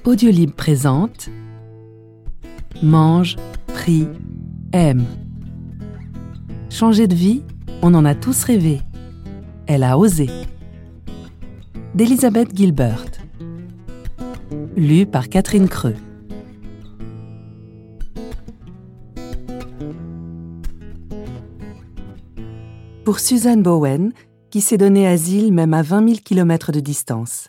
Audiolib présente Mange, prie, aime. Changer de vie, on en a tous rêvé. Elle a osé. D'Elizabeth Gilbert. Lu par Catherine Creux. Pour Suzanne Bowen, qui s'est donné asile même à 20 000 kilomètres de distance.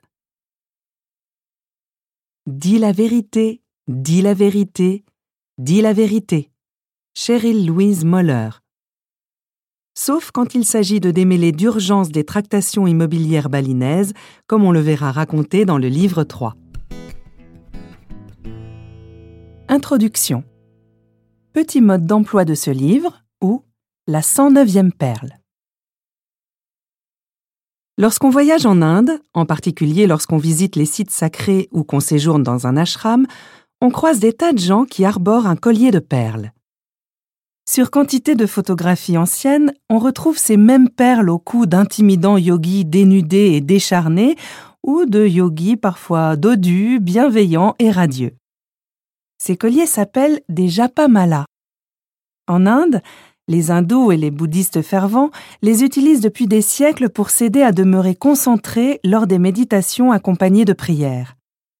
Dis la vérité, dis la vérité, dis la vérité. Cheryl Louise Moller. Sauf quand il s'agit de démêler d'urgence des tractations immobilières balinaises, comme on le verra raconté dans le livre 3. Introduction. Petit mode d'emploi de ce livre, ou la 109e perle. Lorsqu'on voyage en Inde, en particulier lorsqu'on visite les sites sacrés ou qu'on séjourne dans un ashram, on croise des tas de gens qui arborent un collier de perles. Sur quantité de photographies anciennes, on retrouve ces mêmes perles au cou d'intimidants yogis dénudés et décharnés ou de yogis parfois dodus, bienveillants et radieux. Ces colliers s'appellent des japamala. En Inde, les hindous et les bouddhistes fervents les utilisent depuis des siècles pour s'aider à demeurer concentrés lors des méditations accompagnées de prières.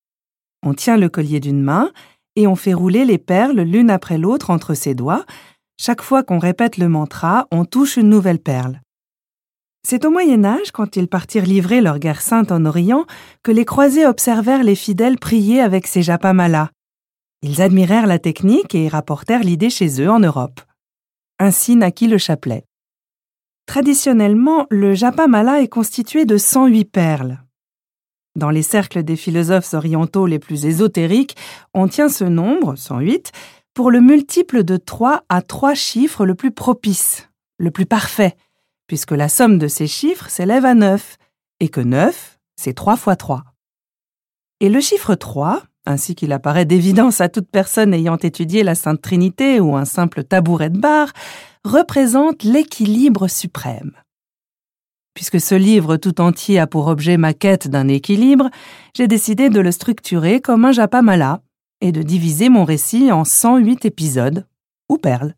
On tient le collier d'une main et on fait rouler les perles l'une après l'autre entre ses doigts. Chaque fois qu'on répète le mantra, on touche une nouvelle perle. C'est au Moyen-Âge, quand ils partirent livrer leur guerre sainte en Orient, que les croisés observèrent les fidèles prier avec ces japamala. Ils admirèrent la technique et rapportèrent l'idée chez eux en Europe. Ainsi naquit le chapelet. Traditionnellement, le japamala est constitué de 108 perles. Dans les cercles des philosophes orientaux les plus ésotériques, on tient ce nombre, 108, pour le multiple de 3 à 3 chiffres le plus propice, le plus parfait, puisque la somme de ces chiffres s'élève à 9, et que 9, c'est 3 fois 3. Et le chiffre 3, ainsi qu'il apparaît d'évidence à toute personne ayant étudié la Sainte Trinité ou un simple tabouret de bar, représente l'équilibre suprême. Puisque ce livre tout entier a pour objet ma quête d'un équilibre, j'ai décidé de le structurer comme un japamala et de diviser mon récit en 108 épisodes, ou perles.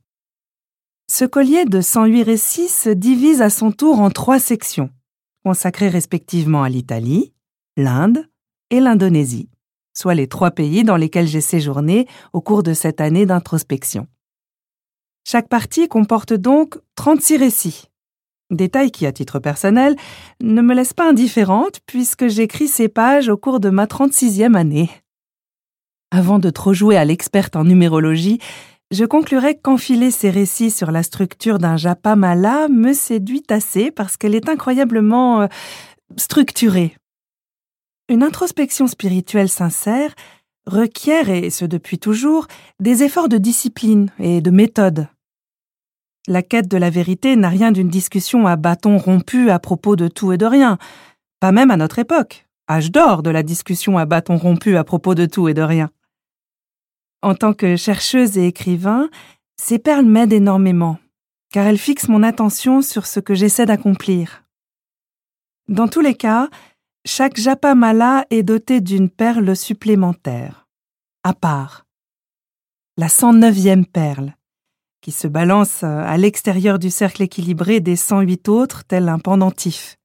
Ce collier de 108 récits se divise à son tour en 3 sections, consacrées respectivement à l'Italie, l'Inde et l'Indonésie, soit les 3 pays dans lesquels j'ai séjourné au cours de cette année d'introspection. Chaque partie comporte donc 36 récits, détail qui, à titre personnel, ne me laisse pas indifférente puisque j'écris ces pages au cours de ma 36e année. Avant de trop jouer à l'experte en numérologie, je conclurai qu'enfiler ces récits sur la structure d'un japamala me séduit assez parce qu'elle est incroyablement structurée. Une introspection spirituelle sincère requiert, et ce depuis toujours, des efforts de discipline et de méthode. La quête de la vérité n'a rien d'une discussion à bâton rompu à propos de tout et de rien, pas même à notre époque, âge d'or de la discussion à bâton rompu à propos de tout et de rien. En tant que chercheuse et écrivain, ces perles m'aident énormément, car elles fixent mon attention sur ce que j'essaie d'accomplir. Dans tous les cas, chaque japamala est doté d'une perle supplémentaire, à part. La 109e perle, qui se balance à l'extérieur du cercle équilibré des 108 autres, tel un pendentif.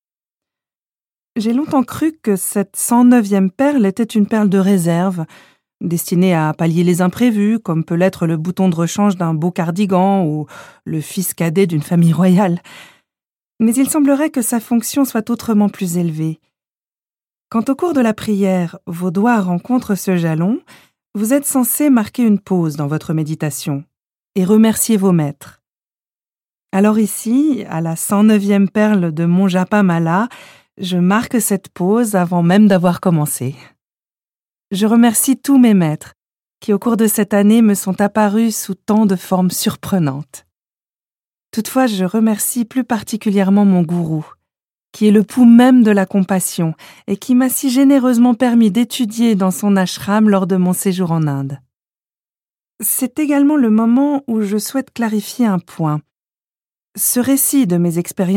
J'ai longtemps cru que cette 109e perle était une perle de réserve, destinée à pallier les imprévus, comme peut l'être le bouton de rechange d'un beau cardigan ou le fils cadet d'une famille royale. Mais il semblerait que sa fonction soit autrement plus élevée. Quand au cours de la prière, vos doigts rencontrent ce jalon, vous êtes censé marquer une pause dans votre méditation et remercier vos maîtres. Alors ici, à la 109e perle de mon japamala, je marque cette pause avant même d'avoir commencé. Je remercie tous mes maîtres qui, au cours de cette année, me sont apparus sous tant de formes surprenantes. Toutefois, je remercie plus particulièrement mon gourou, qui est le pouls même de la compassion et qui m'a si généreusement permis d'étudier dans son ashram lors de mon séjour en Inde. C'est également le moment où je souhaite clarifier un point. Ce récit de mes expériences